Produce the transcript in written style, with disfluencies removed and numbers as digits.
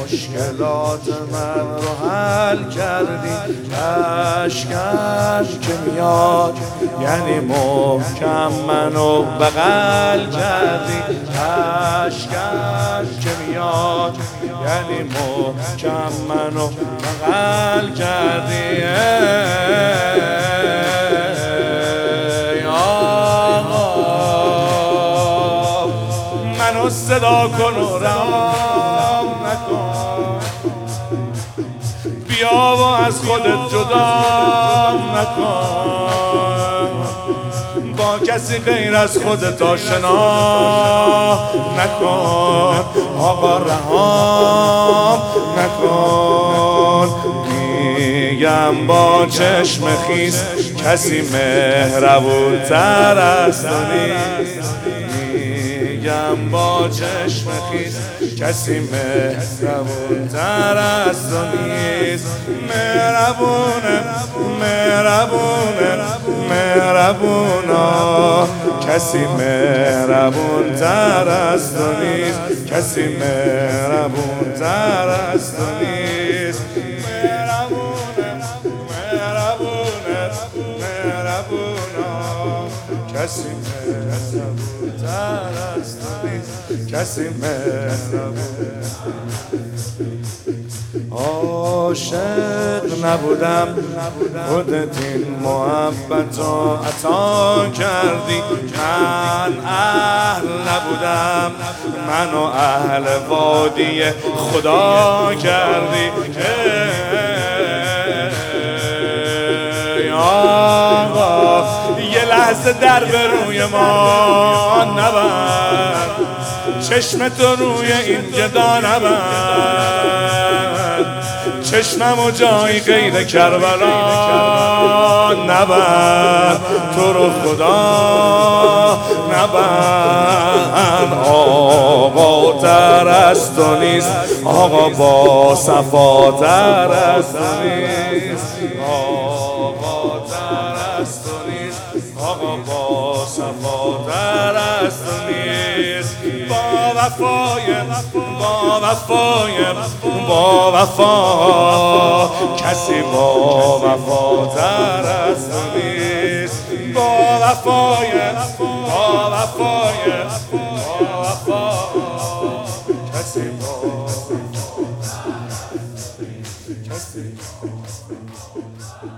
مشکلات من رو حل کردی. اشکم که میاد یعنی محکم منو بغل کردی. اشکم که میاد یعنی محکم منو بغل کردی. منو صدا کن و رها نکن، بیا و از خودت جدا نکن، با کسی غیر از خودت آشنا نکن. آقا رها نکن، میگم با چشم خیس کسی مهربون تر از تو نیست. میگم با چشم خیس کسی مهربون تر از تو نیست. مهربونه مهربونه مهربونا، کسی مهربون تر از تو نیست. کسی مهربون تر از تو نیست. مهربونه مهربونه مهربونا، کسی مهربون تر از تو نیست. کسی مهربون. عاشق نبودم خودت این محبتو عطا کردی. من اهل نبودم منو اهل وادی خدا کردی. آقا یه لحظه در به روی ما نبند، چشم تو روی این گدا نبند، چشممو جایی غیر کربلا نبند، تو رو خدا نبند. آقا تر از تو نیست، آقا با صفا تر از تو نیست. آقا تر از تو نیست، آقا با صفا تر از تو نیست. با وفای با وفا، کسی با وفا تر از تو نیست. با وفای کسی با کسی